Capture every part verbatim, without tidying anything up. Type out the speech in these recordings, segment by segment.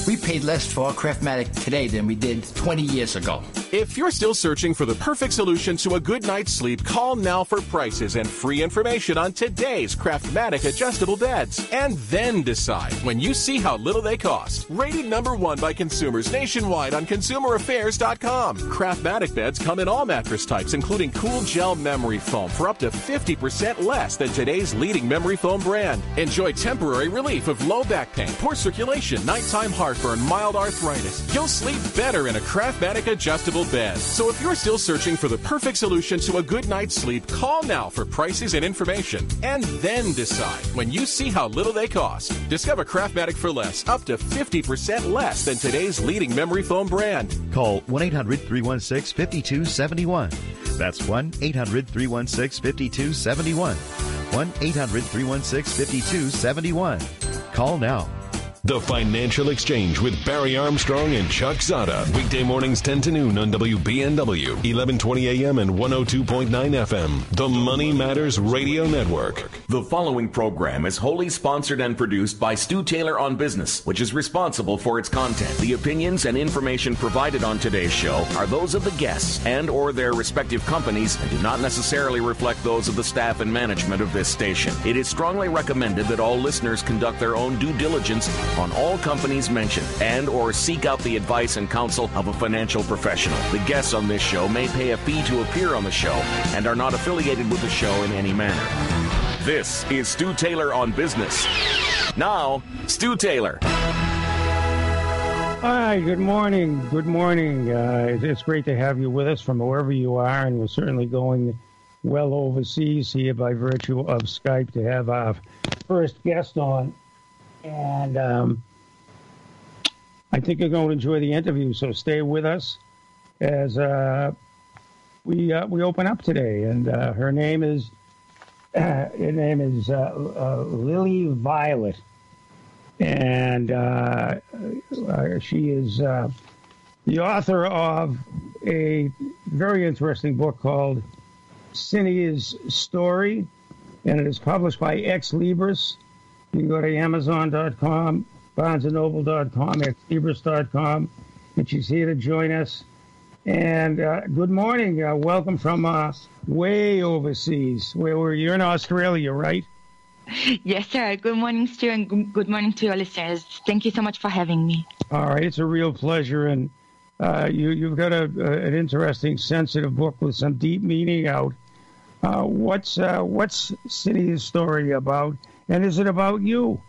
We paid less for our Craftmatic today than we did twenty years ago. If you're still searching for the perfect solution to a good night's sleep, call now for prices and free information on today's Craftmatic adjustable beds. And then decide when you see how little they cost. Rated number one by consumers nationwide on consumer affairs dot com. Craftmatic beds come in all mattress types, including cool gel memory foam for up to fifty percent less than today's leading memory foam brand. Enjoy temporary relief of low back pain, poor circulation, nighttime heartburn, mild arthritis. You'll sleep better in a Craftmatic adjustable bed. So if you're still searching for the perfect solution to a good night's sleep, call now for prices and information. And then decide when you see how little they cost. Discover Craftmatic for less, up to fifty percent less than today's leading memory foam brand. Call one eight hundred three one six five two seven one. That's one eight hundred three one six five two seven one. one eight hundred three one six five two seven one. Call now. The Financial Exchange with Barry Armstrong and Chuck Zada. Weekday mornings ten to noon on W B N W, eleven twenty A M and one oh two point nine F M. The Money Matters Radio Network. The following program is wholly sponsored and produced by Stu Taylor on Business, which is responsible for its content. The opinions and information provided on today's show are those of the guests and or their respective companies and do not necessarily reflect those of the staff and management of this station. It is strongly recommended that all listeners conduct their own due diligence on all companies mentioned and or seek out the advice and counsel of a financial professional. The guests on this show may pay a fee to appear on the show and are not affiliated with the show in any manner. This is Stu Taylor on Business. Now, Stu Taylor. Hi, good morning. Good morning. Uh, it's great to have you with us from wherever you are, and we're certainly going well overseas here by virtue of Skype to have our first guest on. And um, I think you're going to enjoy the interview, so stay with us as uh, we uh, we open up today. And uh, her name is uh, her name is uh, uh, Lily Violet, and uh, uh, she is uh, the author of a very interesting book called Cynia's Story, and it is published by Ex Libris. You can go to Amazon dot com, Barnes and Noble dot com, Ex Libris dot com, and she's here to join us. And uh, good morning. Uh, welcome from uh, way overseas. Where were you? You're in Australia, right? Yes, sir. Good morning, Stu, and good morning to your listeners. Thank you so much for having me. All right. It's a real pleasure. And uh, you, you've got a, a, an interesting, sensitive book with some deep meaning out. Uh, what's uh, what's Cynia's Story about? And is it about you?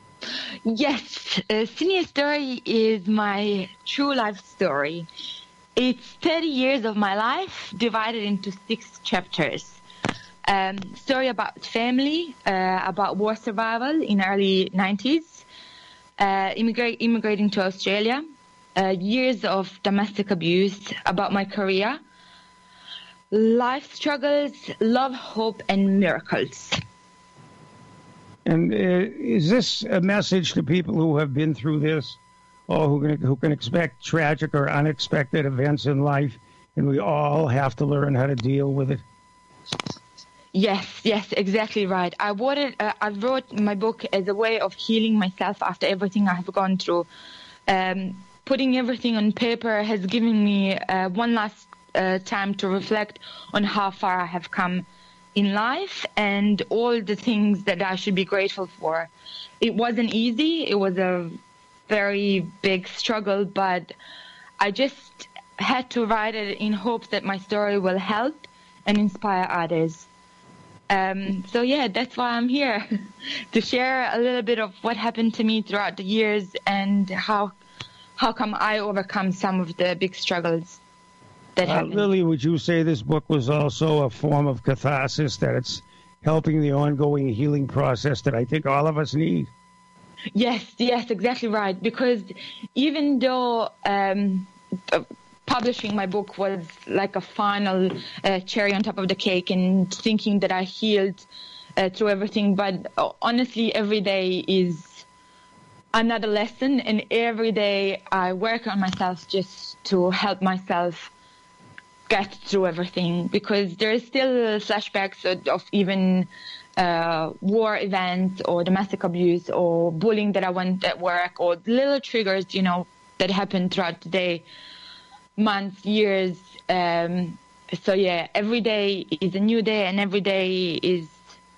Yes, uh, Cynia's Story is my true life story. It's thirty years of my life divided into six chapters. Um, story about family, uh, about war survival in early nineties, uh, immigrate, immigrating to Australia, uh, years of domestic abuse, about my career, life struggles, love, hope, and miracles. And uh, is this a message to people who have been through this, or who can, who can expect tragic or unexpected events in life, and we all have to learn how to deal with it? Yes, yes, exactly right. I wrote, it, uh, I wrote my book as a way of healing myself after everything I have gone through. Um, putting everything on paper has given me uh, one last uh, time to reflect on how far I have come in life and all the things that I should be grateful for. It wasn't easy. It was a very big struggle, but I just had to write it in hopes that my story will help and inspire others. Um, so yeah, that's why I'm here, to share a little bit of what happened to me throughout the years and how how come I overcome some of the big struggles. Uh, Lily, would you say this book was also a form of catharsis, that it's helping the ongoing healing process that I think all of us need? Yes, yes, exactly right. Because even though um, uh, publishing my book was like a final uh, cherry on top of the cake and thinking that I healed uh, through everything, but uh, honestly, every day is another lesson, and every day I work on myself just to help myself get through everything, because there is still flashbacks of, of even uh, war events or domestic abuse or bullying that I went at work, or little triggers, you know, that happen throughout the day, months, years. Um, so yeah, every day is a new day, and every day is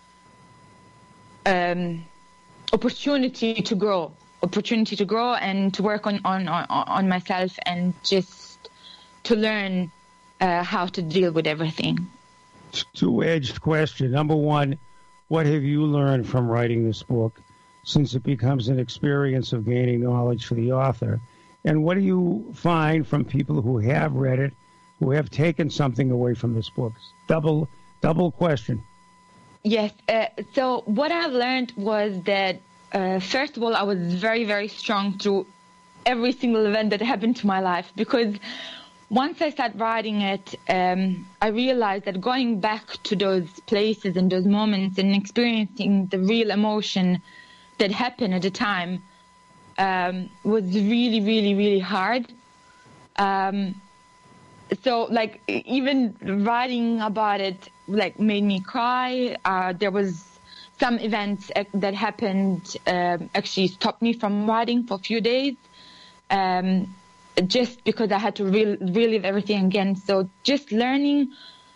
um, opportunity to grow, opportunity to grow and to work on, on, on, on myself, and just to learn uh, how to deal with everything. Two-edged question. Number one, what have you learned from writing this book, since it becomes an experience of gaining knowledge for the author? And what do you find from people who have read it, who have taken something away from this book? Double, double question. Yes. Uh, so what I've learned was that, uh, first of all, I was very, very strong through every single event that happened to my life, because once I started writing it, um, I realized that going back to those places and those moments and experiencing the real emotion that happened at the time um, was really, really, really hard. Um, so, like, even writing about it, like, made me cry. Uh, there was some events that happened um, actually stopped me from writing for a few days. Um, just because I had to re- relive everything again. So just learning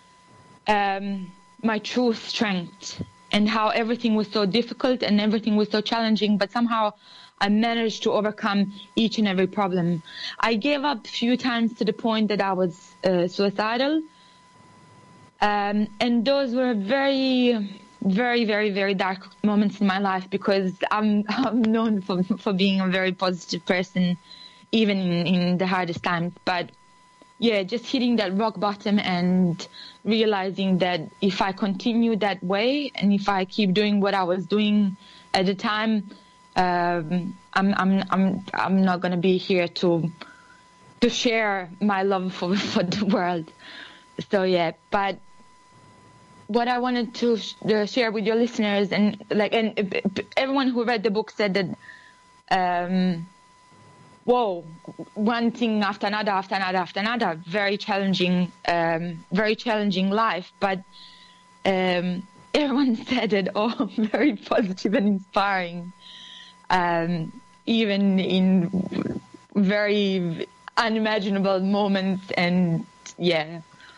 um, my true strength and how everything was so difficult and everything was so challenging, but somehow I managed to overcome each and every problem. I gave up a few times to the point that I was uh, suicidal. Um, and those were very, very, very, very dark moments in my life, because I'm, I'm known for, for being a very positive person, even in, in the hardest times. But yeah, just hitting that rock bottom and realizing that if I continue that way and if I keep doing what I was doing at the time, um, I'm I'm I'm I'm not gonna be here to to share my love for for the world. So yeah, but what I wanted to sh- uh, share with your listeners, and like and uh, everyone who read the book said that. Um, Whoa, one thing after another, after another, after another. Very challenging, um, very challenging life. But um, everyone said it all very positive and inspiring, um, even in very unimaginable moments. And yeah.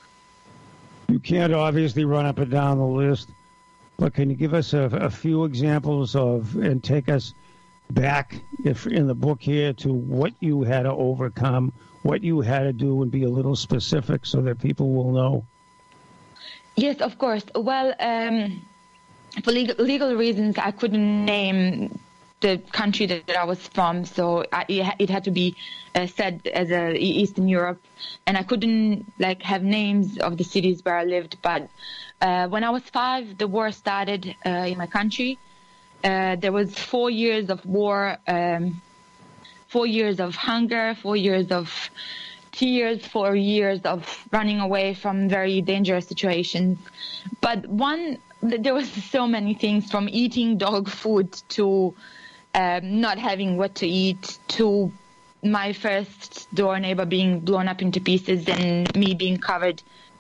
You can't obviously run up and down the list, but can you give us a, a few examples of, and take us back if in the book here to what you had to overcome, what you had to do, and be a little specific so that people will know? Yes, of course. Well, um, for legal, legal reasons, I couldn't name the country that, that I was from, so I, it had to be uh, said as a Eastern Europe, and I couldn't like have names of the cities where I lived. But uh, when I was five, the war started uh, in my country. Uh, there was four years of war, um, four years of hunger, four years of tears, four years of running away from very dangerous situations. But one, there was so many things, from eating dog food to um, not having what to eat, to my first door neighbor being blown up into pieces and me being covered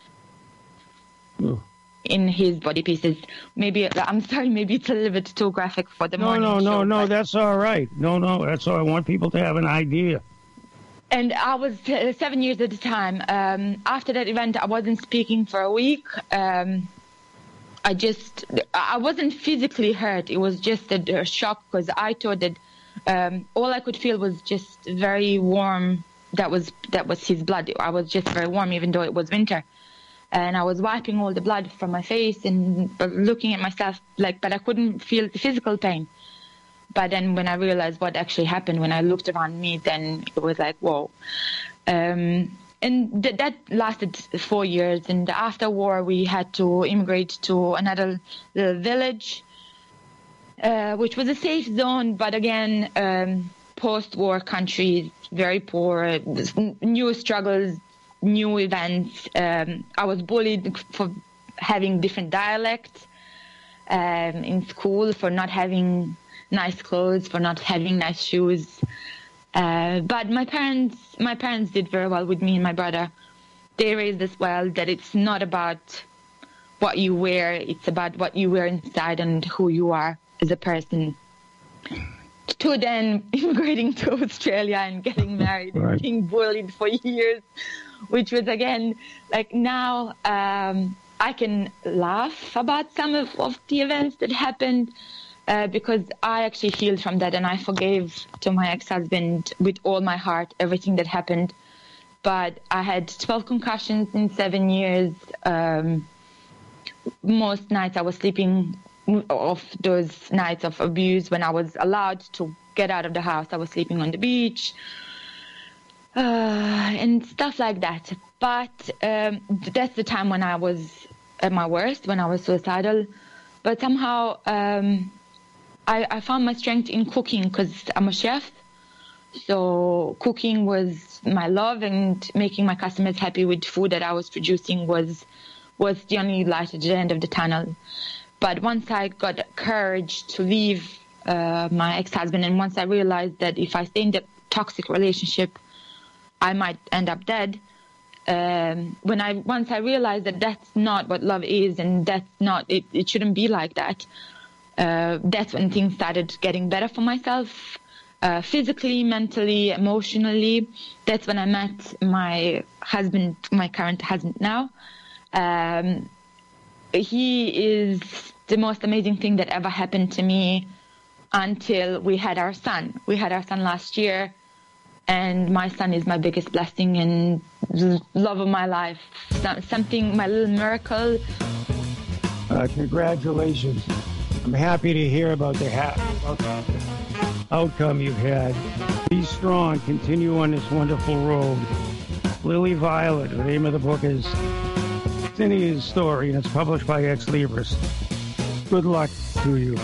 Ooh. in his body pieces. Maybe, I'm sorry, maybe it's a little bit too graphic for the no, morning No, no, show, no, no, but... that's all right. No, no, that's all. I want people to have an idea. And I was uh, seven years at the time. Um, after that event, I wasn't speaking for a week. Um, I just, I wasn't physically hurt. It was just a, a shock, because I thought that um, all I could feel was just very warm. That was that was his blood. I was just very warm, even though it was winter. And I was wiping all the blood from my face and looking at myself, like, but I couldn't feel the physical pain. But then when I realized what actually happened, when I looked around me, then it was like, whoa. Um, and th- that lasted four years. And after war, we had to immigrate to another little village, uh, which was a safe zone. But again, um, post-war country, very poor, new struggles, new events. Um, I was bullied for having different dialects um, in school, for not having nice clothes, for not having nice shoes. Uh, but my parents, my parents did very well with me and my brother. they raised us well, that it's not about what you wear, it's about what you wear inside and who you are as a person. To then immigrating to Australia and getting married right. and being bullied for years, which was, again, like now um, I can laugh about some of, of the events that happened uh, because I actually healed from that, and I forgave to my ex-husband with all my heart everything that happened. But I had twelve concussions in seven years. Um, most nights I was sleeping of those nights of abuse when I was allowed to get out of the house. I was sleeping on the beach uh, and stuff like that. But um, that's the time when I was at my worst, when I was suicidal. But somehow um, I, I found my strength in cooking because I'm a chef. So cooking was my love, and making my customers happy with food that I was producing was was the only light at the end of the tunnel. But once I got courage to leave uh, my ex-husband, and once I realized that if I stay in that toxic relationship, I might end up dead. Um, when I once I realized that that's not what love is, and that's not it, it shouldn't be like that. Uh, that's when things started getting better for myself, uh, physically, mentally, emotionally. That's when I met my husband, my current husband now. Um, He is the most amazing thing that ever happened to me until we had our son. We had our son last year, and my son is my biggest blessing and love of my life. Something, my little miracle. Uh, congratulations. I'm happy to hear about the, ha- about the outcome you've had. Be strong. Continue on this wonderful road. Lily Violet, the name of the book is Cynthia's Story, and it's published by Ex Libris. Good luck to you.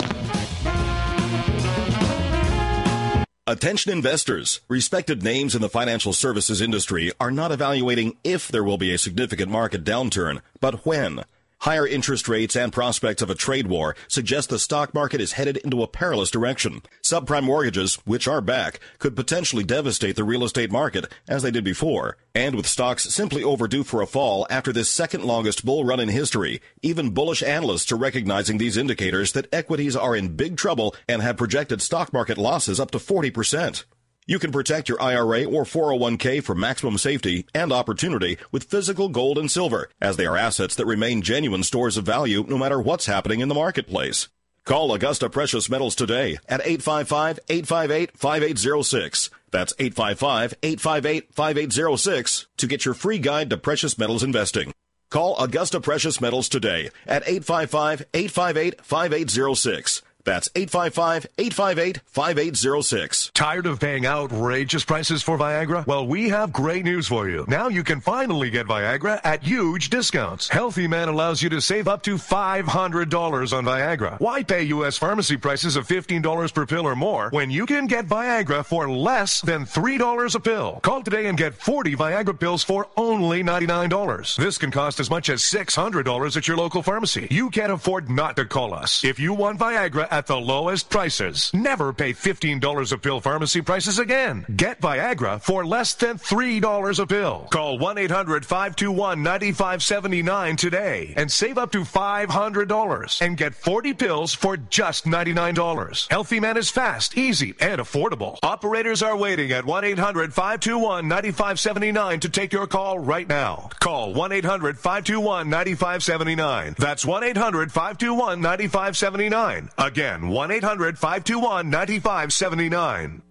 Attention investors. Respected names in the financial services industry are not evaluating if there will be a significant market downturn, but when. Higher interest rates and prospects of a trade war suggest the stock market is headed into a perilous direction. Subprime mortgages, which are back, could potentially devastate the real estate market as they did before. And with stocks simply overdue for a fall after this second longest bull run in history, even bullish analysts are recognizing these indicators that equities are in big trouble and have projected stock market losses up to forty percent. You can protect your I R A or four oh one k for maximum safety and opportunity with physical gold and silver, as they are assets that remain genuine stores of value no matter what's happening in the marketplace. Call Augusta Precious Metals today at eight five five, eight five eight, five eight zero six. That's eight five five, eight five eight, five eight zero six to get your free guide to precious metals investing. Call Augusta Precious Metals today at eight five five, eight five eight, five eight zero six. That's eight five five, eight five eight, five eight zero six. Tired of paying outrageous prices for Viagra? Well, we have great news for you. Now you can finally get Viagra at huge discounts. Healthy Man allows you to save up to five hundred dollars on Viagra. Why pay U S pharmacy prices of fifteen dollars per pill or more when you can get Viagra for less than three dollars a pill? Call today and get forty Viagra pills for only ninety-nine dollars. This can cost as much as six hundred dollars at your local pharmacy. You can't afford not to call us. If you want Viagra at the lowest prices, never pay fifteen dollars a pill pharmacy prices again. Get Viagra for less than three dollars a pill. Call one eight hundred, five two one, nine five seven nine today and save up to five hundred dollars and get forty pills for just ninety-nine dollars. Healthy Man is fast, easy, and affordable. Operators are waiting at one eight hundred, five two one, nine five seven nine to take your call right now. Call one eight hundred, five two one, nine five seven nine. That's one eight hundred, five two one, nine five seven nine. Again, one eight hundred, five two one, nine five seven nine.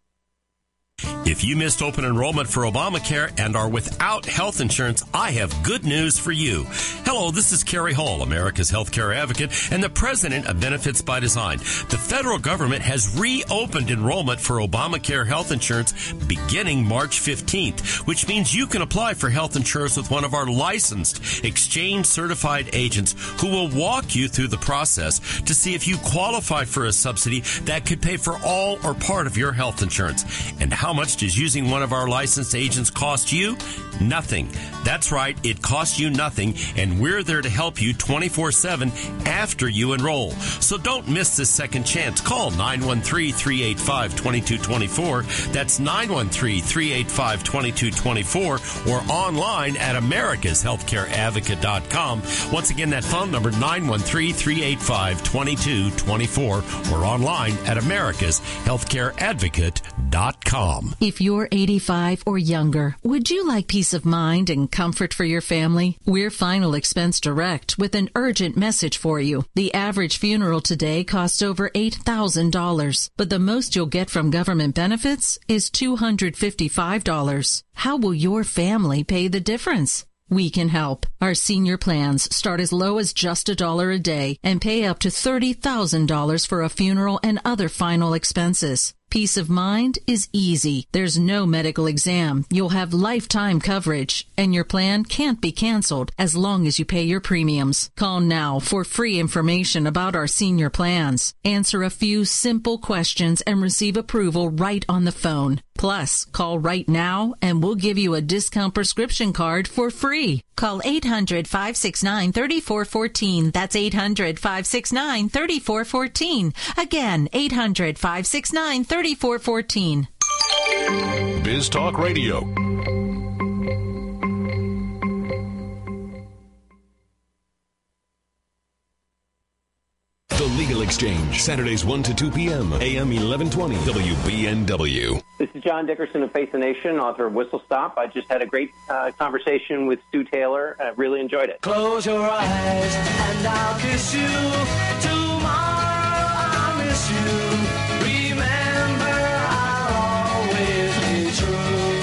If you missed open enrollment for Obamacare and are without health insurance, I have good news for you. Hello, this is Kerry Hall, America's healthcare advocate and the president of Benefits by Design. The federal government has reopened enrollment for Obamacare health insurance beginning March fifteenth, which means you can apply for health insurance with one of our licensed, exchange-certified agents who will walk you through the process to see if you qualify for a subsidy that could pay for all or part of your health insurance. And how much do does using one of our licensed agents cost you? Nothing. That's right, it costs you nothing, and we're there to help you twenty-four seven after you enroll. So don't miss this second chance. Call nine one three, three eight five, two two two four. That's nine one three, three eight five, two two two four, or online at americas healthcare advocate dot com. Once again, that phone number, nine one three, three eight five, two two two four, or online at americas healthcare advocate dot com. If you're eighty-five or younger, would you like peace of mind and comfort for your family? We're Final Expense Direct with an urgent message for you. The average funeral today costs over eight thousand dollars, but the most you'll get from government benefits is two hundred fifty-five dollars. How will your family pay the difference? We can help. Our senior plans start as low as just a dollar a day and pay up to thirty thousand dollars for a funeral and other final expenses. Peace of mind is easy. There's no medical exam. You'll have lifetime coverage, and your plan can't be canceled as long as you pay your premiums. Call now for free information about our senior plans. Answer a few simple questions and receive approval right on the phone. Plus, call right now and we'll give you a discount prescription card for free. Call eight hundred, five six nine, three four one four. That's eight hundred, five six nine, three four one four. Again, eight hundred, five six nine, three four one four. Biz Talk Radio. The Legal Exchange, Saturdays one to two p.m., A M eleven twenty, W B N W. This is John Dickerson of Face the Nation, author of Whistle Stop. I just had a great uh, conversation with Stu Taylor. I really enjoyed it. Close your eyes and I'll kiss you. Tomorrow I'll miss you. Remember, I'll always be true.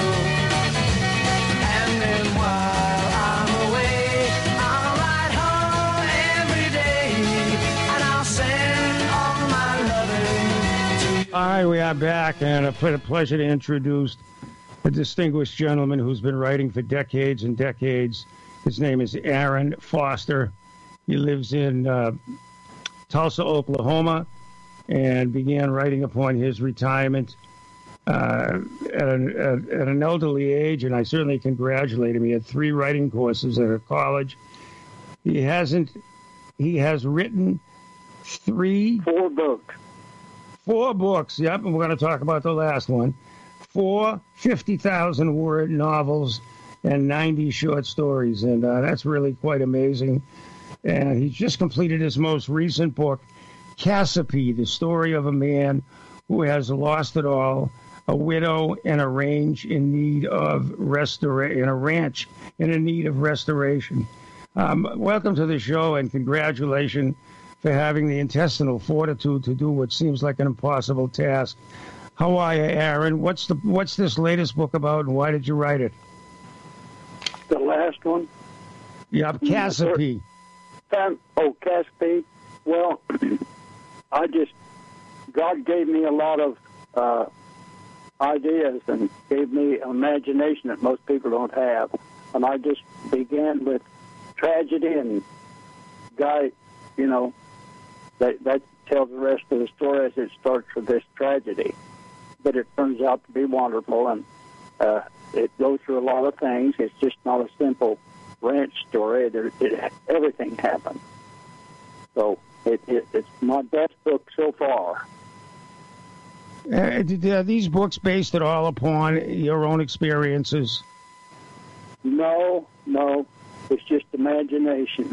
And then while I'm away, I'll ride home every day. And I'll send all my loving to you. All right, we are back, and it's a pleasure to introduce a distinguished gentleman who's been writing for decades and decades. His name is Aaron Foster. He lives in uh, Tulsa, Oklahoma, and began writing upon his retirement uh, at, an, at, at an elderly age, and I certainly congratulate him. He had three writing courses at a college. He hasn't. He has written three... Four books. Four books, yep, and we're going to talk about the last one. Four fifty thousand word novels and ninety short stories, and uh, that's really quite amazing. And he's just completed his most recent book, Cassiope, the story of a man who has lost it all, a widow and a range in need of restora- in a ranch in a need of restoration. Um, welcome to the show, and congratulations for having the intestinal fortitude to do what seems like an impossible task. How are you, Aaron? What's the what's this latest book about, and why did you write it? The last one? Yeah, Cassiope. Oh, Cassiope. Well, I just, God gave me a lot of uh, ideas and gave me imagination that most people don't have. And I just began with tragedy, and guy, you know, that, that tells the rest of the story as it starts with this tragedy. But it turns out to be wonderful, and uh, it goes through a lot of things. It's just not a simple ranch story. There, it, everything happened. So it, it, it's my best book so far. Uh, are these books based at all upon your own experiences? No, no. It's just imagination.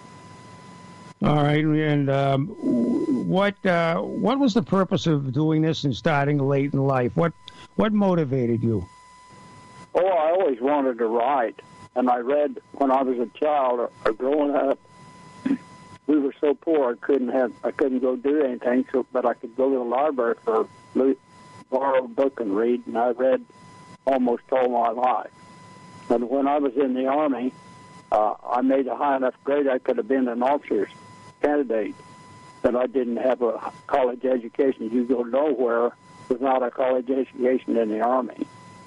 All right, and um, what uh, what was the purpose of doing this and starting late in life? What what motivated you? Oh, I always wanted to write, and I read when I was a child or, or growing up. We were so poor I couldn't have I couldn't go do anything, so but I could go to the library for a borrowed book and read, and I read almost all my life. And when I was in the Army, uh, I made a high enough grade I could have been an officer's candidate, but I didn't have a college education. You go nowhere without a college education in the Army.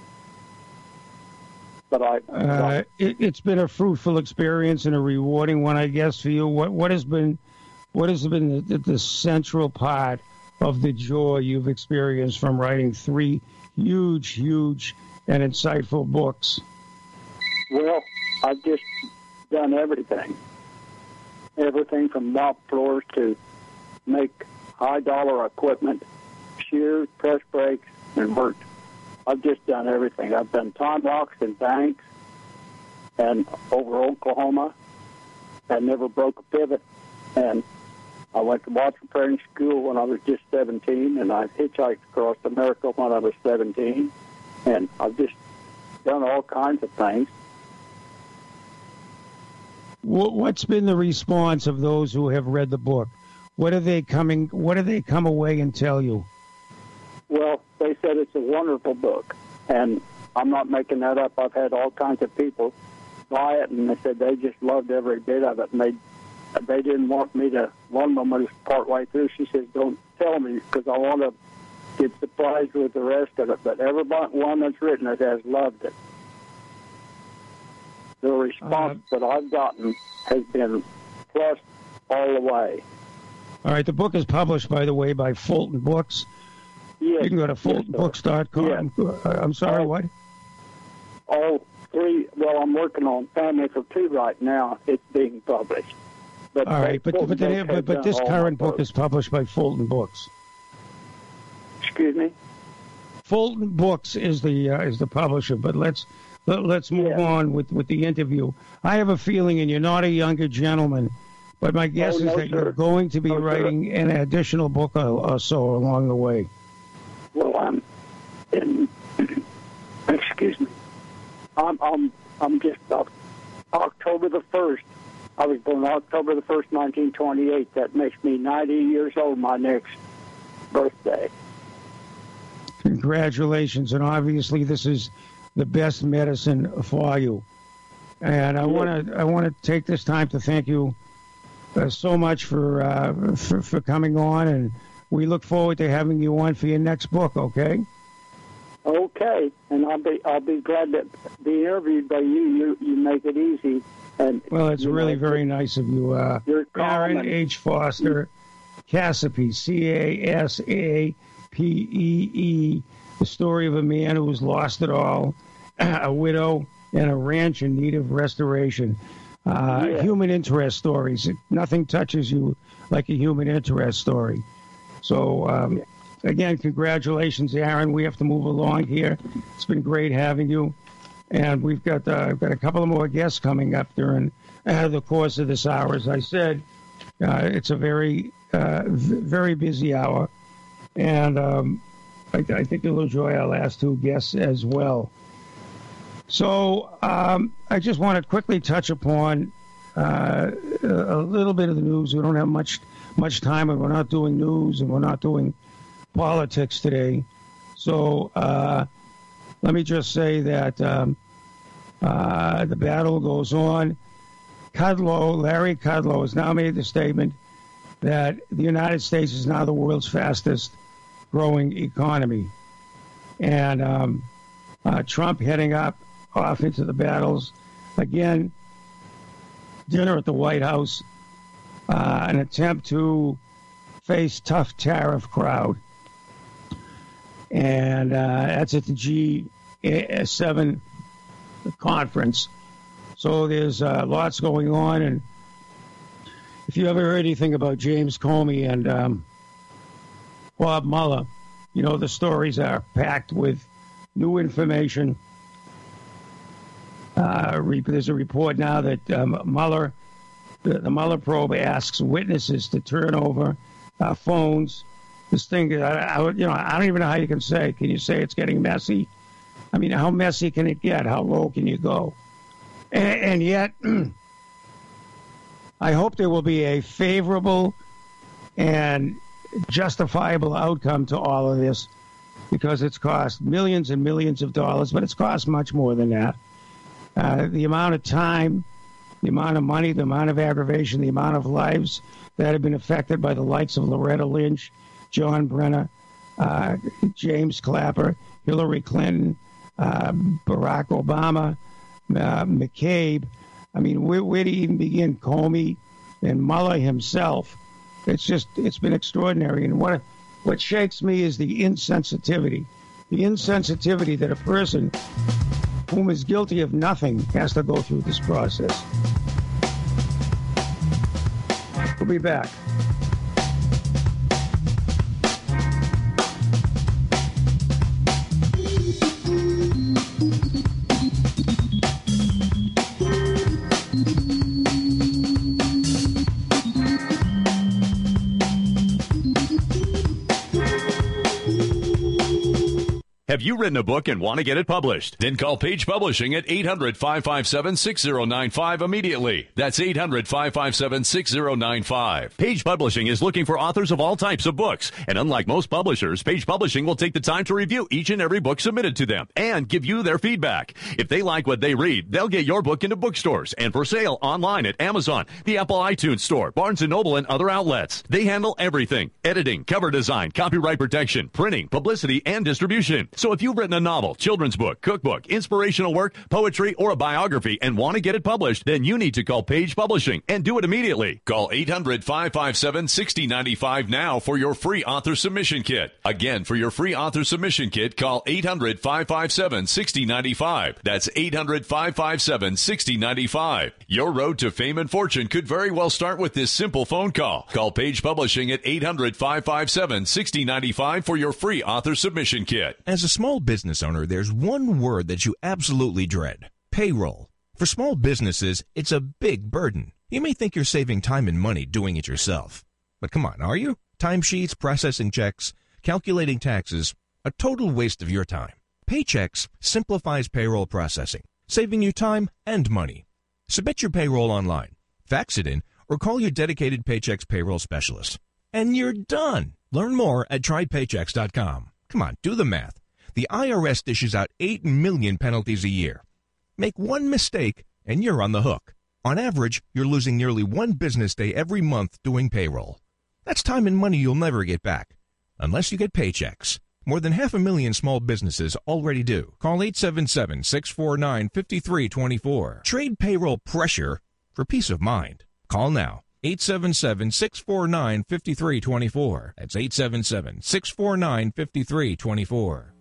But I, uh, it, it's been a fruitful experience and a rewarding one, I guess, for you. What what has been what has been the, the central part of the joy you've experienced from writing three huge, huge, and insightful books? Well, I've just done everything. Everything from mop floors to make high-dollar equipment, shears, press brakes, and worked. I've just done everything. I've done time locks and banks and over Oklahoma and never broke a pivot. And I went to watch repairing school when I was just seventeen, and I hitchhiked across America when I was seventeen. And I've just done all kinds of things. What's been the response of those who have read the book? What are they coming? What do they come away and tell you? Well, they said it's a wonderful book, and I'm not making that up. I've had all kinds of people buy it, and they said they just loved every bit of it, and they they didn't want me to. One woman was part way through. She says, "Don't tell me because I want to get surprised with the rest of it." But every one that's written it has loved it. The response uh, that I've gotten has been plus all the way. All right, the book is published, by the way, by Fulton Books. Yes, you can go to fulton books dot com. Yes. I'm sorry, all, what? All three. Well, I'm working on Family for Two right now. It's being published. But all right, but but, they, but, but this current book is published by Fulton Books. Excuse me? Fulton Books is the uh, is the publisher, but let's let, let's move yeah. on with, with the interview. I have a feeling, and you're not a younger gentleman, but my guess oh, is no, that sir. you're going to be no, writing sir. an additional book or, or so along the way. Well, I'm in, excuse me. I'm I'm I'm just uh, October the first. I was born October the first, nineteen twenty-eight. That makes me ninety years old. My next birthday. Congratulations, and obviously this is the best medicine for you. And I want to I want to take this time to thank you uh, so much for, uh, for for coming on, and we look forward to having you on for your next book. Okay. Okay, and I'll be I'll be glad to be interviewed by you. You you make it easy. And well, it's really know, very nice of you, uh, Aaron and... H. Foster, Casapee, C A S A P E E. The story of a man who was lost it all, a widow, and a ranch in need of restoration. Uh, yeah. Human interest stories. Nothing touches you like a human interest story. So, um, yeah. again, congratulations, Aaron. We have to move along here. It's been great having you. And we've got uh, got a couple of more guests coming up during uh, the course of this hour. As I said, uh, it's a very, uh, v- very busy hour. And um, I, I think you'll enjoy our last two guests as well. So um, I just want to quickly touch upon uh, a little bit of the news. We don't have much much time, and we're not doing news, and we're not doing politics today. So uh, let me just say that um, uh, the battle goes on. Kudlow, Larry Kudlow, has now made the statement that the United States is now the world's fastest growing economy. And um, uh, Trump heading up off into the battles. Again, dinner at the White House, uh, an attempt to face tough tariff crowd. And uh, that's at the G seven conference. So there's uh, lots going on. And if you ever heard anything about James Comey and um, Bob Mueller, you know the stories are packed with new information. Uh, there's a report now that um, Mueller, the, the Mueller probe asks witnesses to turn over uh, phones. This thing, I, I, you know, I don't even know how you can say. Can you say it's getting messy? I mean, how messy can it get? How low can you go? And, and yet, I hope there will be a favorable and justifiable outcome to all of this, because it's cost millions and millions of dollars, but it's cost much more than that. Uh, the amount of time, the amount of money, the amount of aggravation, the amount of lives that have been affected by the likes of Loretta Lynch, John Brenner, uh, James Clapper, Hillary Clinton, uh, Barack Obama, uh, McCabe. I mean, where, where do you even begin? Comey and Mueller himself. It's just, it's been extraordinary. And what What shakes me is the insensitivity. The insensitivity that a person whom is guilty of nothing has to go through this process. We'll be back. Have you written a book and want to get it published? Then call Page Publishing at eight hundred, five five seven, six zero nine five immediately. That's eight hundred, five five seven, six zero nine five. Page Publishing is looking for authors of all types of books. And unlike most publishers, Page Publishing will take the time to review each and every book submitted to them and give you their feedback. If they like what they read, they'll get your book into bookstores and for sale online at Amazon, the Apple iTunes Store, Barnes and Noble, and other outlets. They handle everything: editing, cover design, copyright protection, printing, publicity, and distribution. So if you've written a novel, children's book, cookbook, inspirational work, poetry, or a biography and want to get it published, then you need to call Page Publishing and do it immediately. Call eight hundred, five five seven, six zero nine five now for your free author submission kit. Again, for your free author submission kit, call eight hundred, five five seven, six zero nine five. That's eight hundred, five five seven, six zero nine five. Your road to fame and fortune could very well start with this simple phone call. Call Page Publishing at eight hundred, five five seven, six zero nine five for your free author submission kit. As a small business owner, there's one word that you absolutely dread: payroll. For small businesses, it's a big burden. You may think you're saving time and money doing it yourself. But come on, are you? Timesheets, processing checks, calculating taxes, a total waste of your time. Paychex simplifies payroll processing, saving you time and money. Submit your payroll online, fax it in, or call your dedicated Paychex payroll specialist. And you're done. Learn more at try paychex dot com. Come on, do the math. The I R S dishes out eight million penalties a year. Make one mistake and you're on the hook. On average, you're losing nearly one business day every month doing payroll. That's time and money you'll never get back, unless you get Paychex. More than half a million small businesses already do. Call eight seven seven, six four nine, five three two four. Trade payroll pressure for peace of mind. Call now. eight seven seven, six four nine, five three two four. That's eight seven seven, six four nine, five three two four.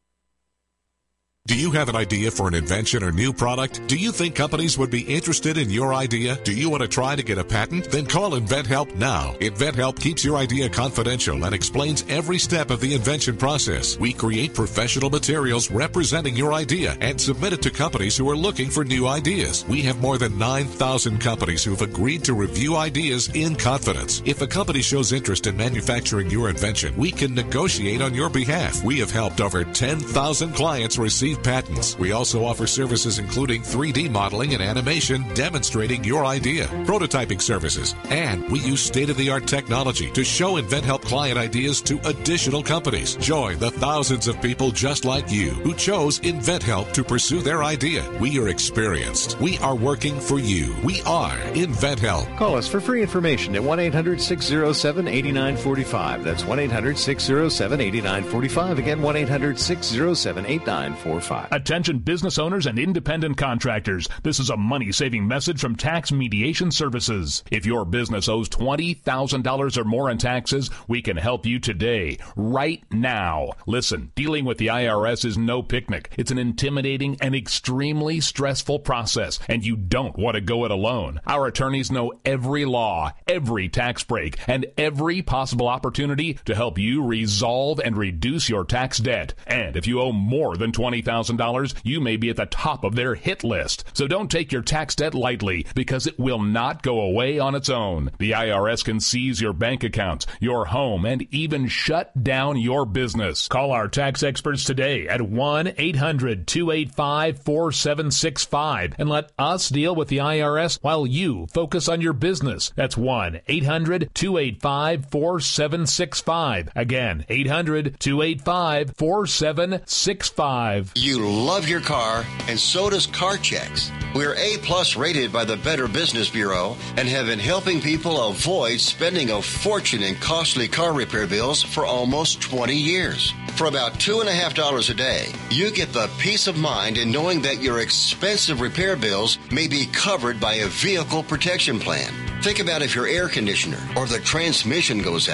Do you have an idea for an invention or new product? Do you think companies would be interested in your idea? Do you want to try to get a patent? Then call InventHelp now. InventHelp keeps your idea confidential and explains every step of the invention process. We create professional materials representing your idea and submit it to companies who are looking for new ideas. We have more than nine thousand companies who've agreed to review ideas in confidence. If a company shows interest in manufacturing your invention, we can negotiate on your behalf. We have helped over ten thousand clients receive patents. We also offer services including three D modeling and animation demonstrating your idea, prototyping services, and we use state-of-the-art technology to show InventHelp client ideas to additional companies. Join the thousands of people just like you who chose InventHelp to pursue their idea. We are experienced. We are working for you. We are InventHelp. Call us for free information at one eight hundred, six zero seven, eight nine four five. That's one eight hundred, six zero seven, eight nine four five. Again, one eight hundred, six zero seven, eight nine four five. Attention business owners and independent contractors. This is a money-saving message from Tax Mediation Services. If your business owes twenty thousand dollars or more in taxes, we can help you today, right now. Listen, dealing with the I R S is no picnic. It's an intimidating and extremely stressful process, and you don't want to go it alone. Our attorneys know every law, every tax break, and every possible opportunity to help you resolve and reduce your tax debt. And if you owe more than twenty thousand dollars, you may be at the top of their hit list. So don't take your tax debt lightly, because it will not go away on its own. The I R S can seize your bank accounts, your home, and even shut down your business. Call our tax experts today at one eight hundred, two eight five, four seven six five and let us deal with the I R S while you focus on your business. That's one eight hundred, two eight five, four seven six five. Again, eight hundred, two eight five, four seven six five. You love your car, and so does CarChecks. We're A-plus rated by the Better Business Bureau and have been helping people avoid spending a fortune in costly car repair bills for almost twenty years. For about two and a half dollars a day, you get the peace of mind in knowing that your expensive repair bills may be covered by a vehicle protection plan. Think about if your air conditioner or the transmission goes out.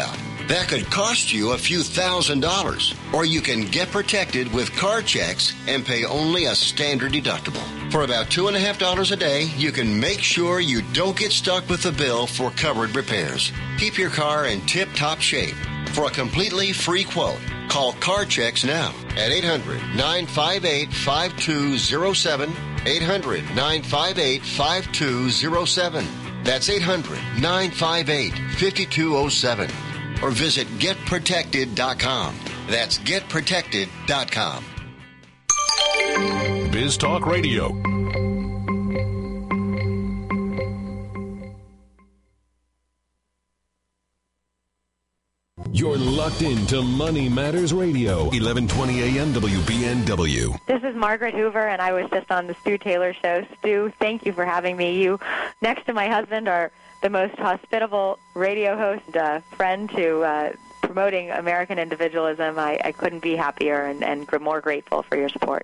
That could cost you a few thousand dollars. Or you can get protected with car checks and pay only a standard deductible. For about two and a half dollars a day, you can make sure you don't get stuck with the bill for covered repairs. Keep your car in tip-top shape. For a completely free quote, call Car Checks now at eight hundred, nine five eight, five two zero seven, eight hundred, nine five eight, five two zero seven. That's eight hundred, nine five eight, five two zero seven. Or visit get protected dot com. That's get protected dot com. Biz Talk Radio. You're locked into Money Matters Radio, eleven twenty A M W B N W. This is Margaret Hoover, and I was just on the Stu Taylor Show. Stu, thank you for having me. You, next to my husband, are the most hospitable radio host, uh, friend to uh, promoting American individualism. I, I couldn't be happier and, and more grateful for your support.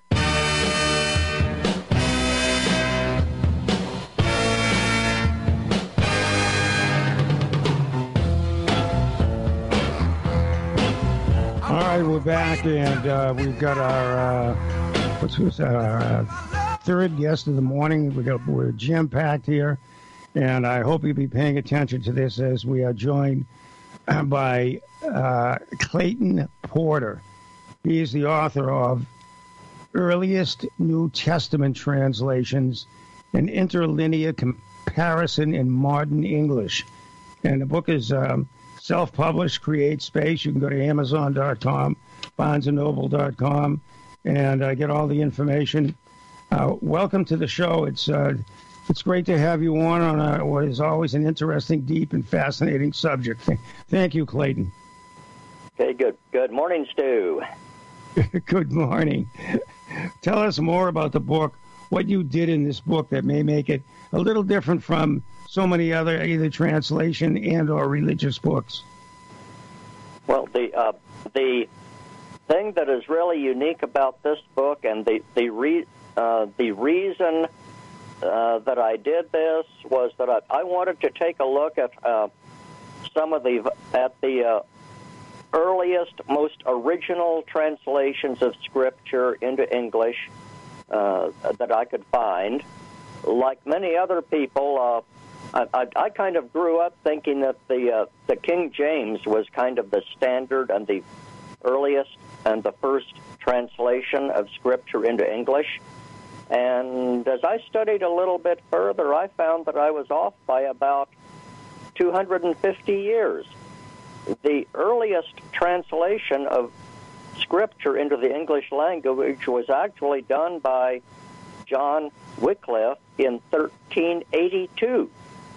All right, we're back, and uh, we've got our uh, what's this, our uh, third guest of the morning. We got we're jam packed here, and I hope you'll be paying attention to this as we are joined by uh, Clayton Porter. He is the author of Earliest New Testament Translations: An Interlinear Comparison in Modern English, and the book is. Um, Self-published, create space. You can go to amazon dot com, barnes and noble dot com, and uh, get all the information. Uh, welcome to the show. It's uh, it's great to have you on on a, what is always an interesting, deep, and fascinating subject. Thank you, Clayton. Okay, good. Good morning, Stu. Good morning. Tell us more about the book, what you did in this book that may make it a little different from so many other either translation and or religious books. Well, the uh, the thing that is really unique about this book, and the the re, uh, the reason uh, that I did this was that I, I wanted to take a look at uh, some of the at the uh, earliest, most original translations of Scripture into English uh, that I could find. Like many other people. Uh, I, I, I kind of grew up thinking that the uh, the King James was kind of the standard and the earliest and the first translation of Scripture into English. And as I studied a little bit further, I found that I was off by about two hundred fifty years. The earliest translation of Scripture into the English language was actually done by John Wycliffe in thirteen eighty-two.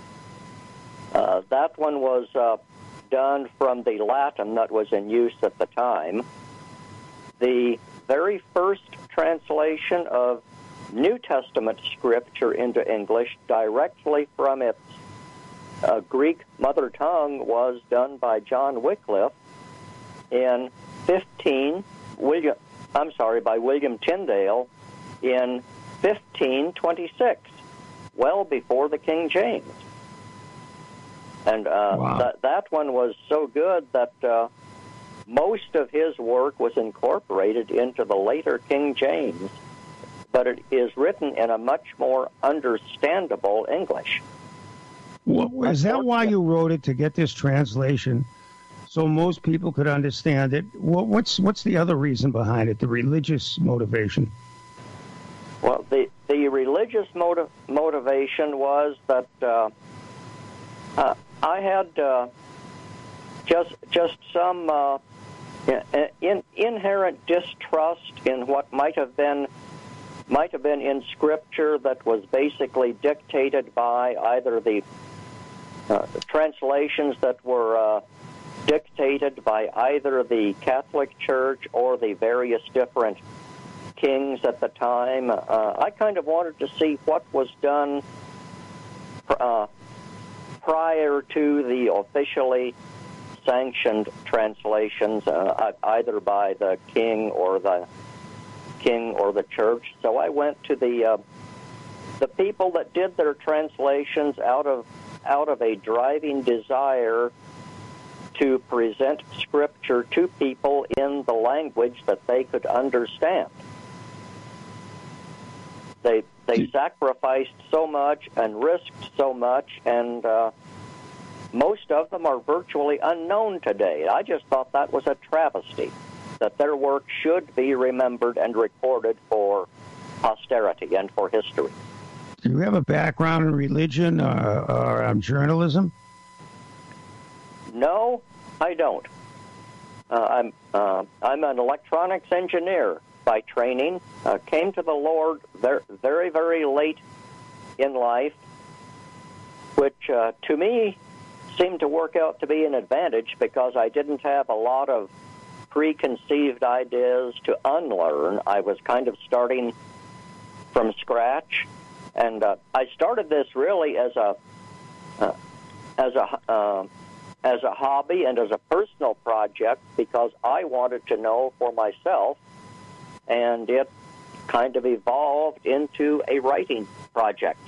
Uh, that one was uh, done from the Latin that was in use at the time. The very first translation of New Testament Scripture into English directly from its uh, Greek mother tongue was done by John Wycliffe in fifteen. William, I'm sorry, by William Tyndale in fifteen twenty-six, well before the King James. And uh, wow. that that one was so good that uh, most of his work was incorporated into the later King James, but it is written in a much more understandable English. Well, is that why you wrote it, to get this translation, so most people could understand it? What, what's what's the other reason behind it? The religious motivation? Well, the the religious motiv- motivation was that. Uh, uh, I had uh, just just some uh, in, inherent distrust in what might have been might have been in Scripture that was basically dictated by either the uh, translations that were uh, dictated by either the Catholic Church or the various different kings at the time. Uh, I kind of wanted to see what was done Uh, prior to the officially sanctioned translations, uh, either by the king or the king or the church. So I went to the uh, the people that did their translations out of out of a driving desire to present Scripture to people in the language that they could understand. They they sacrificed so much and risked so much, and uh, most of them are virtually unknown today. I just thought that was a travesty, that their work should be remembered and recorded for posterity and for history. Do you have a background in religion or, or um, journalism? No, I don't. Uh, I'm uh, I'm an electronics engineer by training. Uh, came to the Lord very, very, very late in life, which uh, to me seemed to work out to be an advantage because I didn't have a lot of preconceived ideas to unlearn. I was kind of starting from scratch, and uh, I started this really as a uh, as a uh, as a hobby and as a personal project because I wanted to know for myself, and it kind of evolved into a writing project.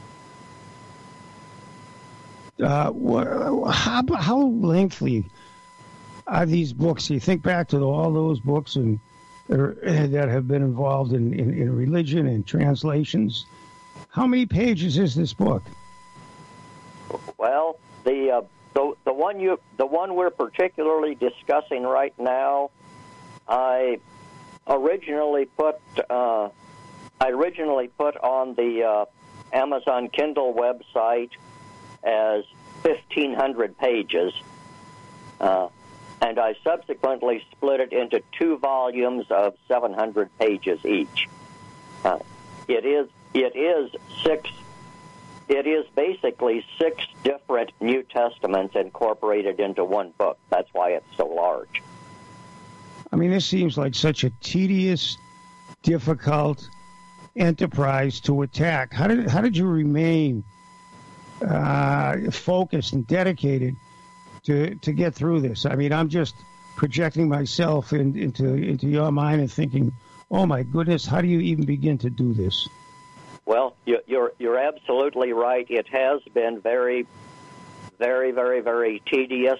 Uh, wha- how, how lengthy are these books? You think back to all those books and er, that have been involved in, in, in religion and translations. How many pages is this book? Well, the uh, the the one you the one we're particularly discussing right now, I originally put uh, I originally put on the uh, Amazon Kindle website as fifteen hundred pages, uh, and I subsequently split it into two volumes of seven hundred pages each. Uh, it is it is six. It is basically six different New Testaments incorporated into one book. That's why it's so large. I mean, this seems like such a tedious, difficult enterprise to attack. How did how did you remain uh, focused and dedicated to to get through this? I mean, I'm just projecting myself in, into into your mind and thinking, oh my goodness, how do you even begin to do this? Well, you're you're absolutely right. It has been very, very, very, very tedious.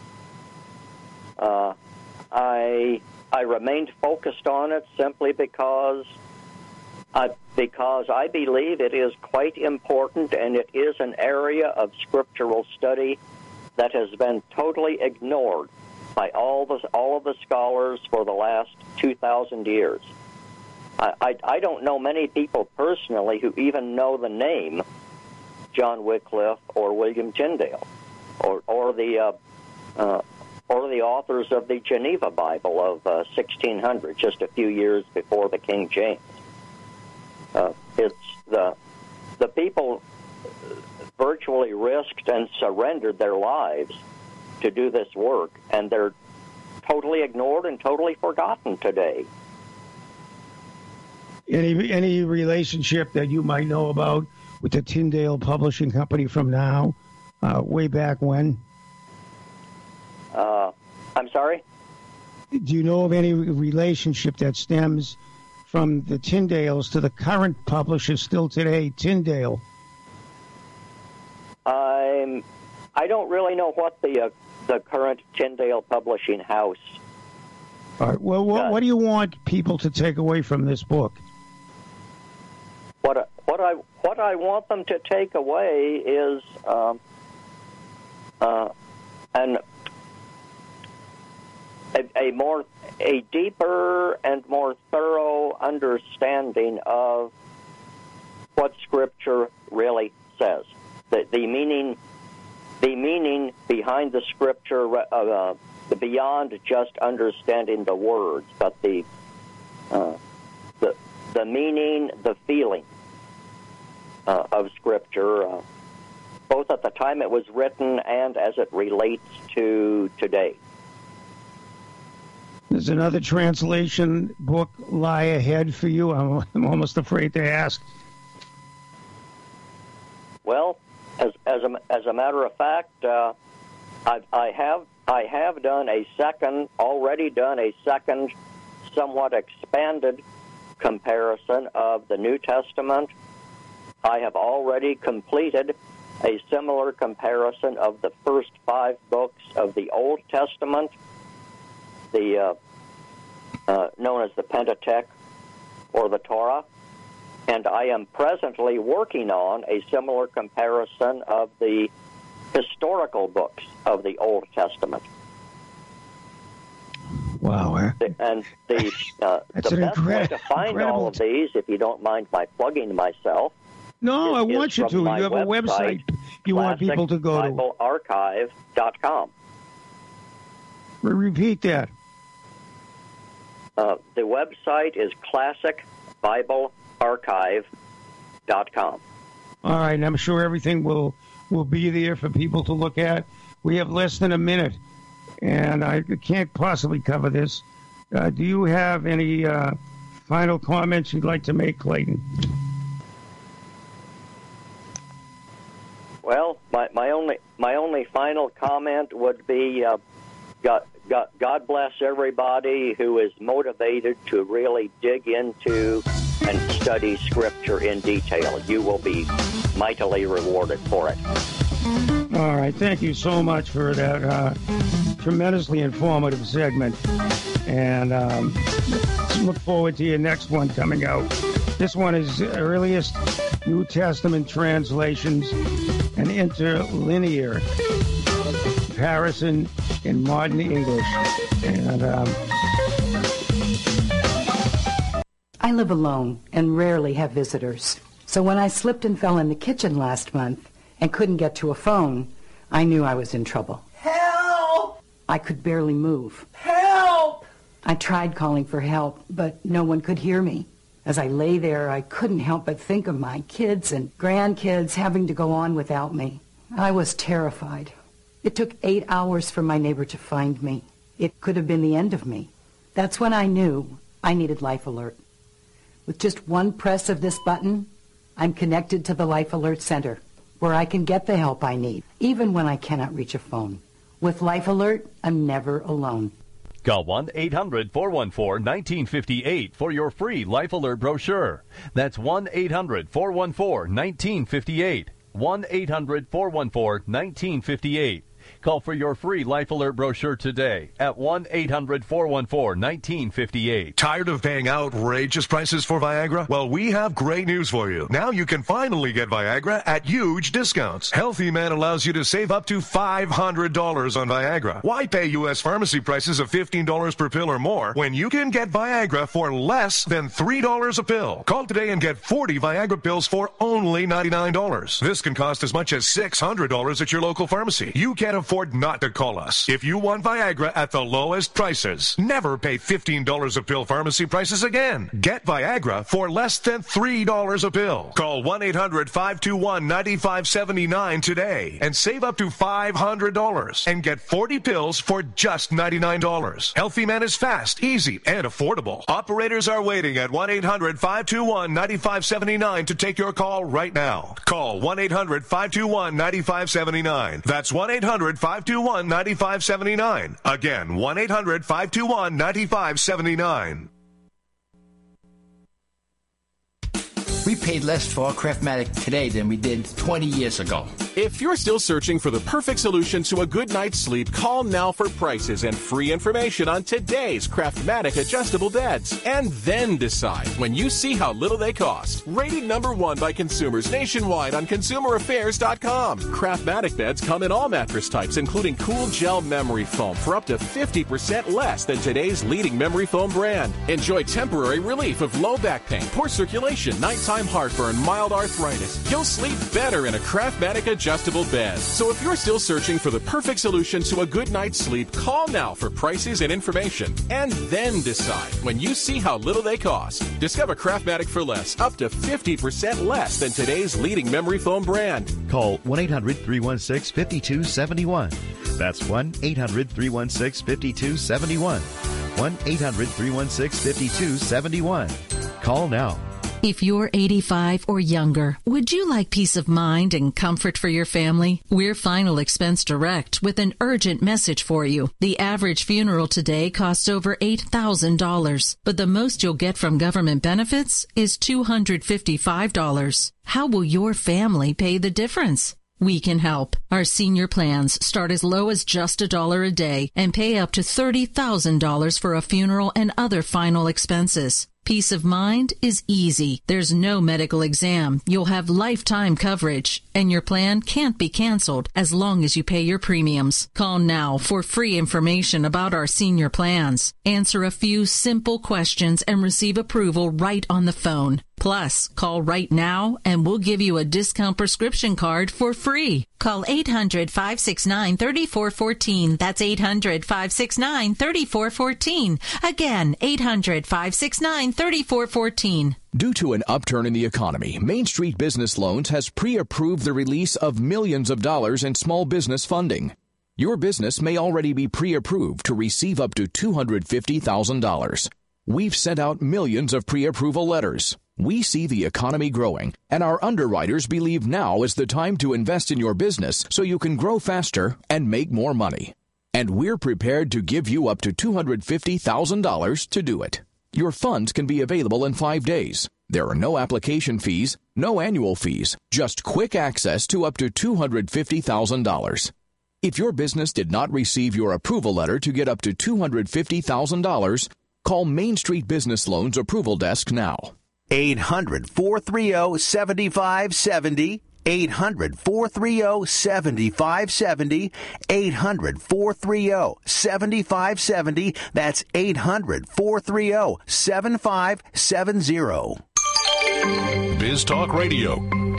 Uh, I I remained focused on it simply because I, because I believe it is quite important, and it is an area of scriptural study that has been totally ignored by all the all of the scholars for the last two thousand years. I, I, I don't know many people personally who even know the name John Wycliffe or William Tyndale, or or the uh, uh, or the authors of the Geneva Bible of uh, sixteen hundred, just a few years before the King James. Uh, it's the the people virtually risked and surrendered their lives to do this work, and they're totally ignored and totally forgotten today. Any any relationship that you might know about with the Tyndale Publishing Company from now, uh, way back when? Uh, I'm sorry? Do you know of any relationship that stems from the Tyndales to the current publisher still today, Tyndale? I'm, I don't really know what the uh, the current Tyndale Publishing House. All right. Well, what, what do you want people to take away from this book? What what I what I want them to take away is um, uh, an a, a more a deeper and more thorough understanding of what Scripture really says. The the meaning the meaning behind the Scripture, uh, beyond just understanding the words, but the uh, the the meaning, the feeling uh, of Scripture, uh, both at the time it was written and as it relates to today. Does another translation book lie ahead for you? I'm, I'm almost afraid to ask. Well, as as a as a matter of fact, uh, I, I have I have done a second, already done a second, somewhat expanded comparison of the New Testament. I have already completed a similar comparison of the first five books of the Old Testament, the uh, uh, known as the Pentateuch or the Torah, and I am presently working on a similar comparison of the historical books of the Old Testament. Wow. Eh? The, and the, uh, the best incre- way to find incredible all of these, if you don't mind my plugging myself, No, is, I want you to. You have a website you want people to go to. classic bible archive dot com. Repeat that. Uh, the website is classic bible archive dot com. All right, and I'm sure everything will, will be there for people to look at. We have less than a minute, and I can't possibly cover this. Uh, do you have any uh, final comments you'd like to make, Clayton? Well, my, my only my only final comment would be uh, God, God, God bless everybody who is motivated to really dig into and study Scripture in detail. You will be mightily rewarded for it. All right, thank you so much for that uh, tremendously informative segment. And um, look forward to your next one coming out. This one is the earliest New Testament translations and interlinear comparison in modern English. And um, I live alone and rarely have visitors. So when I slipped and fell in the kitchen last month and couldn't get to a phone, I knew I was in trouble. Help! I could barely move. Help! I tried calling for help, but no one could hear me. As I lay there, I couldn't help but think of my kids and grandkids having to go on without me. I was terrified. It took eight hours for my neighbor to find me. It could have been the end of me. That's when I knew I needed Life Alert. With just one press of this button, I'm connected to the Life Alert Center, where I can get the help I need, even when I cannot reach a phone. With Life Alert, I'm never alone. Call one eight hundred four one four one nine five eight for your free Life Alert brochure. That's one eight hundred four one four one nine five eight. one eight hundred four one four one nine five eight. Call for your free Life Alert brochure today at one eight hundred four one four one nine five eight. Tired of paying outrageous prices for Viagra? Well, we have great news for you. Now you can finally get Viagra at huge discounts. Healthy Man allows you to save up to five hundred dollars on Viagra. Why pay U S pharmacy prices of fifteen dollars per pill or more when you can get Viagra for less than three dollars a pill? Call today and get forty Viagra pills for only ninety-nine dollars. This can cost as much as six hundred dollars at your local pharmacy. You can't afford not to call us. If you want Viagra at the lowest prices, never pay fifteen dollars a pill pharmacy prices again. Get Viagra for less than three dollars a pill. Call one eight hundred five two one nine five seven nine today and save up to five hundred dollars and get forty pills for just ninety-nine dollars. Healthy Man is fast, easy, and affordable. Operators are waiting at one eight hundred five two one nine five seven nine to take your call right now. Call one eight hundred five two one nine five seven nine. That's one eight hundred five two one nine five seven nine. Again, one eight hundred five two one nine five seven nine. We paid less for our Craftmatic today than we did twenty years ago. If you're still searching for the perfect solution to a good night's sleep, call now for prices and free information on today's Craftmatic adjustable beds. And then decide when you see how little they cost. Rated number one by consumers nationwide on consumer affairs dot com. Craftmatic beds come in all mattress types, including cool gel memory foam for up to fifty percent less than today's leading memory foam brand. Enjoy temporary relief of low back pain, poor circulation, nighttime heartburn, mild arthritis. You'll sleep better in a Craftmatic adjustable bed. So if you're still searching for the perfect solution to a good night's sleep, call now for prices and information. And then decide when you see how little they cost. Discover Craftmatic for less, up to fifty percent less than today's leading memory foam brand. Call one eight hundred three one six five two seven one. That's one eight hundred three one six five two seven one. one eight hundred three one six five two seven one. Call now. If you're eighty-five or younger, would you like peace of mind and comfort for your family? We're Final Expense Direct with an urgent message for you. The average funeral today costs over eight thousand dollars, but the most you'll get from government benefits is two hundred fifty-five dollars. How will your family pay the difference? We can help. Our senior plans start as low as just a dollar a day and pay up to thirty thousand dollars for a funeral and other final expenses. Peace of mind is easy. There's no medical exam. You'll have lifetime coverage, and your plan can't be canceled as long as you pay your premiums. Call now for free information about our senior plans. Answer a few simple questions and receive approval right on the phone. Plus, call right now and we'll give you a discount prescription card for free. Call eight hundred, five six nine, three four one four. That's eight hundred, five six nine, three four one four. Again, eight hundred, five six nine, three four one four. Due to an upturn in the economy, Main Street Business Loans has pre-approved the release of millions of dollars in small business funding. Your business may already be pre-approved to receive up to two hundred fifty thousand dollars. We've sent out millions of pre-approval letters. We see the economy growing, and our underwriters believe now is the time to invest in your business so you can grow faster and make more money. And we're prepared to give you up to two hundred fifty thousand dollars to do it. Your funds can be available in five days. There are no application fees, no annual fees, just quick access to up to two hundred fifty thousand dollars. If your business did not receive your approval letter to get up to two hundred fifty thousand dollars, call Main Street Business Loans Approval Desk now. eight hundred, four three zero, seven five seven zero. eight hundred, four three zero, seven five seven zero. eight hundred, four three zero, seven five seven zero. That's eight hundred, four three zero, seven five seven zero. Biz Talk Radio.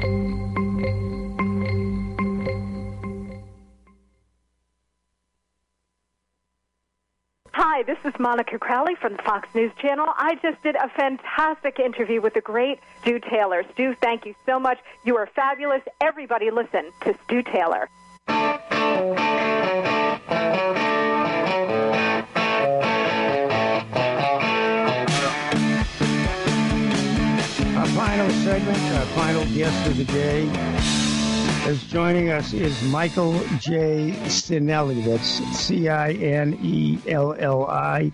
Hi, this is Monica Crowley from the Fox News Channel. I just did a fantastic interview with the great Stu Taylor. Stu, thank you so much. You are fabulous. Everybody listen to Stu Taylor. Our final segment, our final guest of the day, is joining us is Michael J. Cinelli. That's C I N E L L I.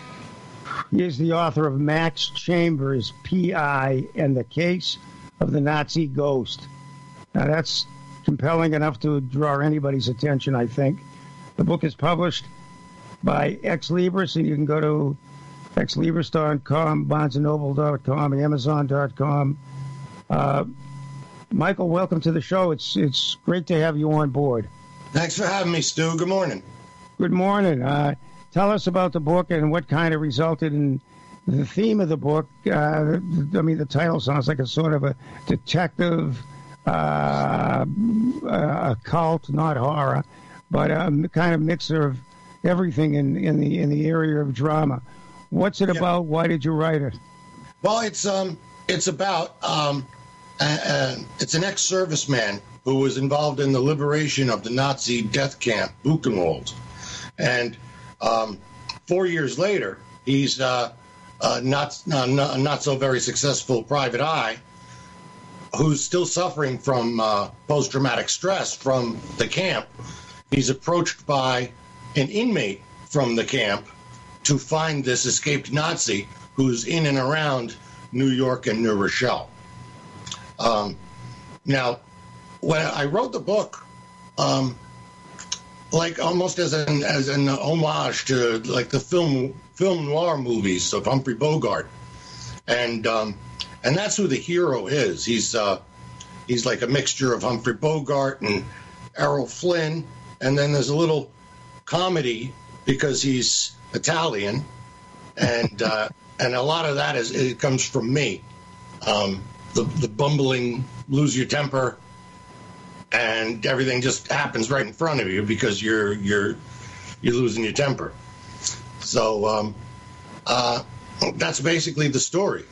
He is the author of Max Chambers, P I, and the Case of the Nazi Ghost. Now, that's compelling enough to draw anybody's attention, I think. The book is published by Ex Libris, and you can go to ex libris dot com, barnes and noble dot com, amazon dot com. Uh, Michael, welcome to the show. It's it's great to have you on board. Thanks for having me, Stu. Good morning. Good morning. Uh, tell us about the book and what kind of resulted in the theme of the book. Uh, I mean, the title sounds like a sort of a detective, uh, a cult, not horror, but a kind of mixer of everything in, in the in the area of drama. What's it yeah. about? Why did you write it? Well, it's um, it's about um. Uh, it's an ex-serviceman who was involved in the liberation of the Nazi death camp, Buchenwald. And um, four years later, he's uh, uh, not, uh, not not so very successful private eye who's still suffering from uh, post-traumatic stress from the camp. He's approached by an inmate from the camp to find this escaped Nazi who's in and around New York and New Rochelle. Um, now, when I wrote the book, um, like almost as an as an homage to like the film film noir movies of Humphrey Bogart, and um, and that's who the hero is. He's uh, he's like a mixture of Humphrey Bogart and Errol Flynn, and then there's a little comedy because he's Italian, and uh, and a lot of that is it comes from me. Um, The, the bumbling, lose your temper, and everything just happens right in front of you because you're you're you're losing your temper. So um, uh, that's basically the story.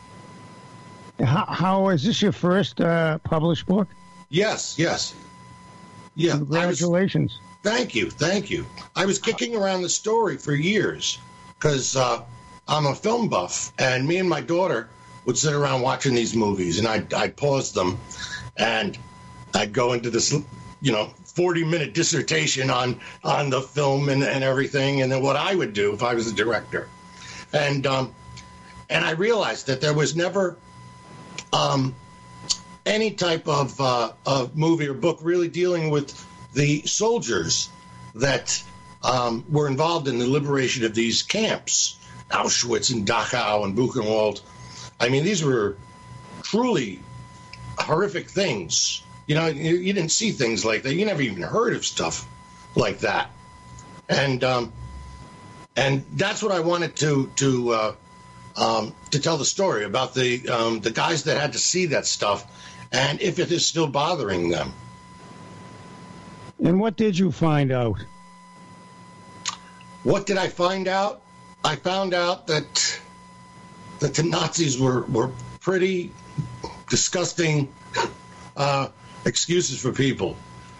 How, how is this your first uh, published book? Yes, yes, yeah. Congratulations! Was, thank you, thank you. I was kicking around the story for years because uh, I'm a film buff, and me and my daughter would sit around watching these movies, and I'd, I'd pause them, and I'd go into this, you know, forty-minute dissertation on on the film and, and everything, and then what I would do if I was a director. And um, and I realized that there was never um, any type of, uh, of movie or book really dealing with the soldiers that um, were involved in the liberation of these camps, Auschwitz and Dachau and Buchenwald. I mean, these were truly horrific things. You know, you, you didn't see things like that. You never even heard of stuff like that. And um, and that's what I wanted to to uh, um, to tell the story about the um, the guys that had to see that stuff, and if it is still bothering them. And what did you find out? What did I find out? I found out that that the Nazis were, were pretty disgusting uh, excuses for people.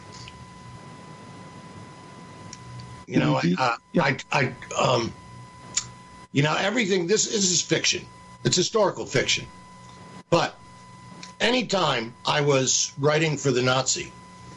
You know, I, uh, I, I, um, you know, everything. This, this is fiction. It's historical fiction. But anytime I was writing for the Nazi,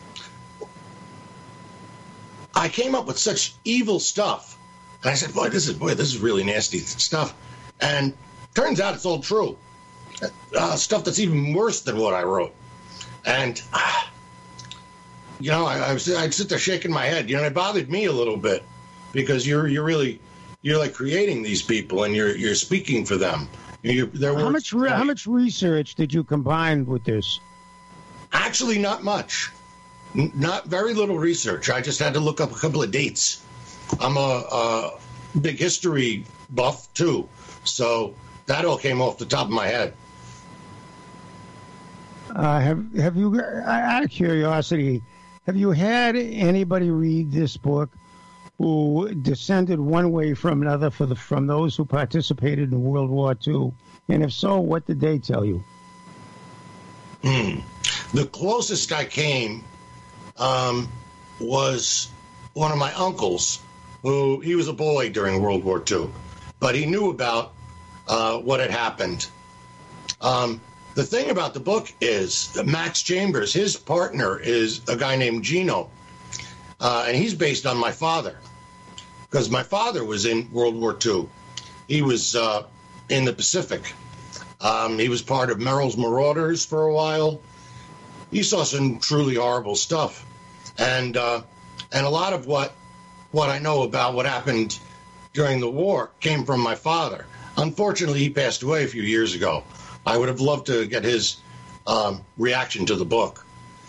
I came up with such evil stuff. And I said, boy, this is boy, this is really nasty stuff. And turns out it's all true. Uh, stuff that's even worse than what I wrote. And, uh, you know, I, I was, I'd sit there shaking my head. You know, it bothered me a little bit because you're you're really you're like creating these people and you're you're speaking for them. You're, how much re- how much research did you combine with this? Actually, not much. N- not very little research. I just had to look up a couple of dates. I'm a, a big history buff, too, so that all came off the top of my head. Uh, have have you, out of curiosity, have you had anybody read this book who descended one way from another for the, from those who participated in World War Two? And if so, what did they tell you? Hmm. The closest I came um, was one of my uncles, who he was a boy during World War Two, but he knew about uh, what had happened. Um, the thing about the book is that Max Chambers, his partner, is a guy named Gino, uh, and he's based on my father, because my father was in World War Two. He was uh, in the Pacific. Um, he was part of Merrill's Marauders for a while. He saw some truly horrible stuff, and uh, and a lot of what what I know about what happened during the war came from my father. Unfortunately, he passed away a few years ago. I would have loved to get his um, reaction to the book.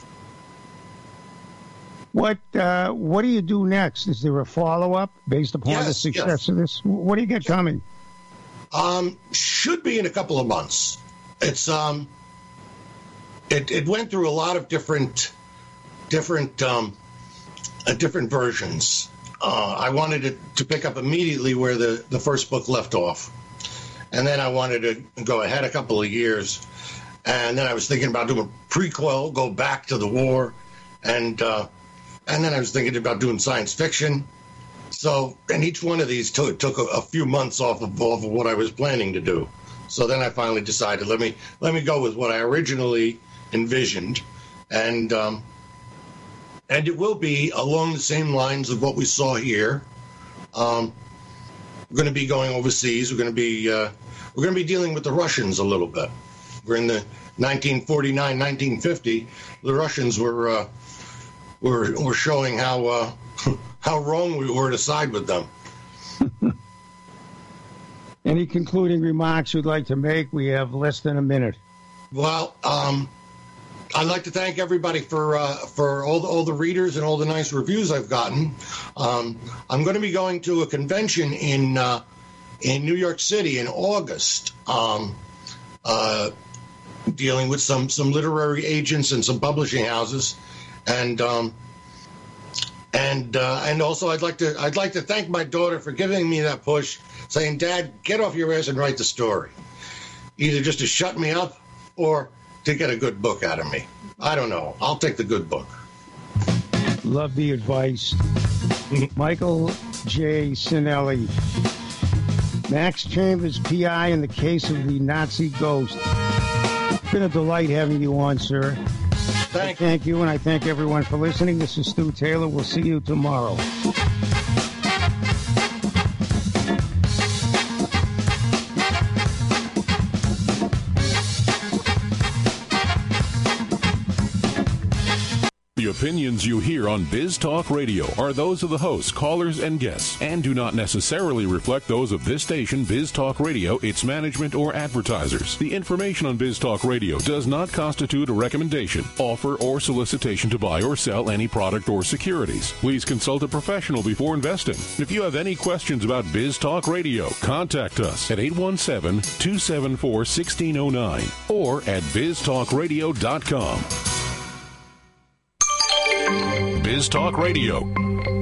What uh, what do you do next? Is there a follow-up based upon yes, the success yes. of this? What do you get coming? Um, should be in a couple of months. It's um, it it went through a lot of different different um, uh, different versions. Uh, I wanted it to pick up immediately where the, the first book left off. And then I wanted to go ahead a couple of years. And then I was thinking about doing prequel, go back to the war. And uh, and then I was thinking about doing science fiction. So, and each one of these took, took a, a few months off of, off of what I was planning to do. So then I finally decided, let me let me go with what I originally envisioned. And um, and it will be along the same lines of what we saw here. Um, we're going to be going overseas. We're going to be uh, we're going to be dealing with the Russians a little bit. We're in the nineteen forty-nine, nineteen fifty. The Russians were uh, were were showing how uh, how wrong we were to side with them. Any concluding remarks you'd like to make? We have less than a minute. Well, um, I'd like to thank everybody for uh, for all the, all the readers and all the nice reviews I've gotten. Um, I'm going to be going to a convention in uh, in New York City in August, um, uh, dealing with some some literary agents and some publishing houses, and um, and uh, and also I'd like to I'd like to thank my daughter for giving me that push, saying, "Dad, get off your ass and write the story," either just to shut me up or to get a good book out of me. I don't know. I'll take the good book. Love the advice. Michael J. Cinelli. Max Chambers, P I in the case of the Nazi ghost. It's been a delight having you on, sir. Thank, thank you, and I thank everyone for listening. This is Stu Taylor. We'll see you tomorrow. opinions you hear on Biz Talk Radio are those of the hosts, callers, and guests, and do not necessarily reflect those of this station, Biz Talk Radio, its management, or advertisers. The information on Biz Talk Radio does not constitute a recommendation, offer, or solicitation to buy or sell any product or securities. Please consult a professional before investing. If you have any questions about Biz Talk Radio, contact us at eight one seven, two seven four, one six zero nine or at biz talk radio dot com. Biz Talk Radio.